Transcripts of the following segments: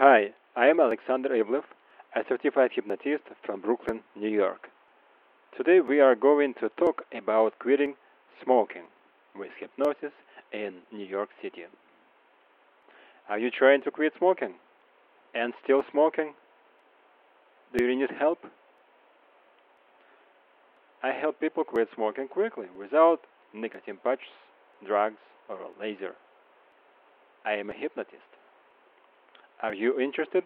Hi, I am Alexander Ivlev, a certified hypnotist from Brooklyn, New York. Today we are going to talk about quitting smoking with hypnosis in New York City. Are you trying to quit smoking and still smoking? Do you need help? I help people quit smoking quickly without nicotine patches, drugs, or a laser. I am a hypnotist. Are you interested?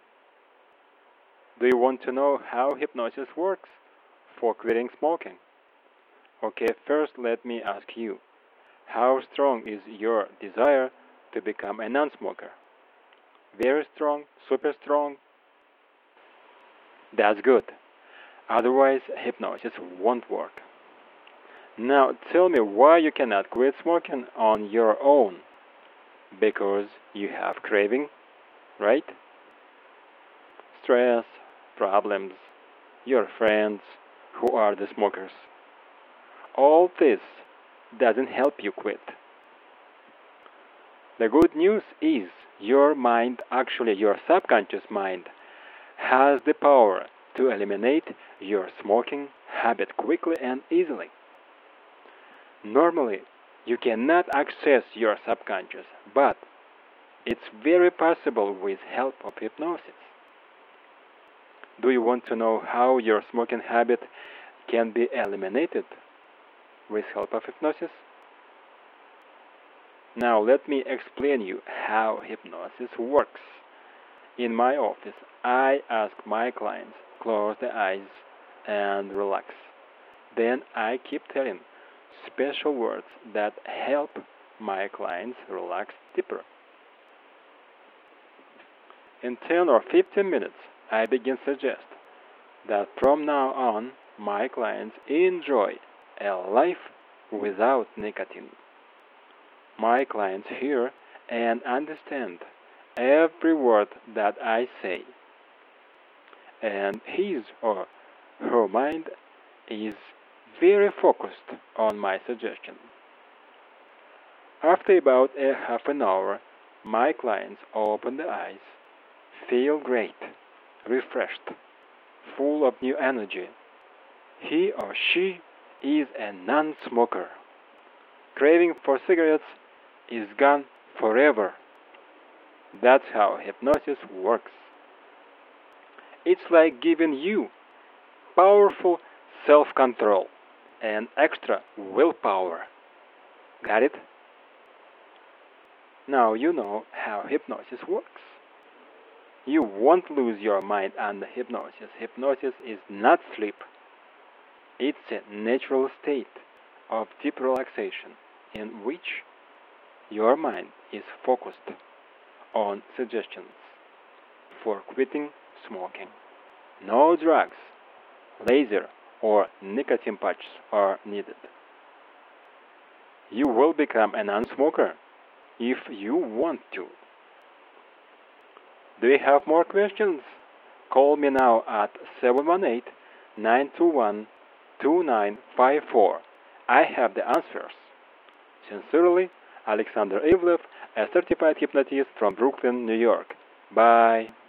Do you want to know how hypnosis works for quitting smoking? Okay, first let me ask you, how strong is your desire to become a non-smoker? Very strong? Super strong? That's good. Otherwise, hypnosis won't work. Now, tell me why you cannot quit smoking on your own. Because you have craving, right? Stress, problems, your friends who are the smokers. All this doesn't help you quit. The good news is your mind, actually your subconscious mind, has the power to eliminate your smoking habit quickly and easily. Normally, you cannot access your subconscious, but it's very possible with help of hypnosis. Do you want to know how your smoking habit can be eliminated with help of hypnosis? Now let me explain you how hypnosis works. In my office, I ask my clients close the eyes and relax. Then I keep telling special words that help my clients relax deeper. In 10 or 15 minutes, I begin suggest that from now on, my clients enjoy a life without nicotine. My clients hear and understand every word that I say, and his or her mind is very focused on my suggestion. After about a half an hour, my clients open their eyes, feel great, refreshed, full of new energy. He or she is a non-smoker. Craving for cigarettes is gone forever. That's how hypnosis works. It's like giving you powerful self-control and extra willpower. Got it? Now you know how hypnosis works. You won't lose your mind under hypnosis. Hypnosis is not sleep. It's a natural state of deep relaxation in which your mind is focused on suggestions for quitting smoking. No drugs, laser, or nicotine patches are needed. You will become a non-smoker if you want to. Do you have more questions? Call me now at 718-921-2954. I have the answers. Sincerely, Alexander Ivlev, a certified hypnotist from Brooklyn, New York. Bye.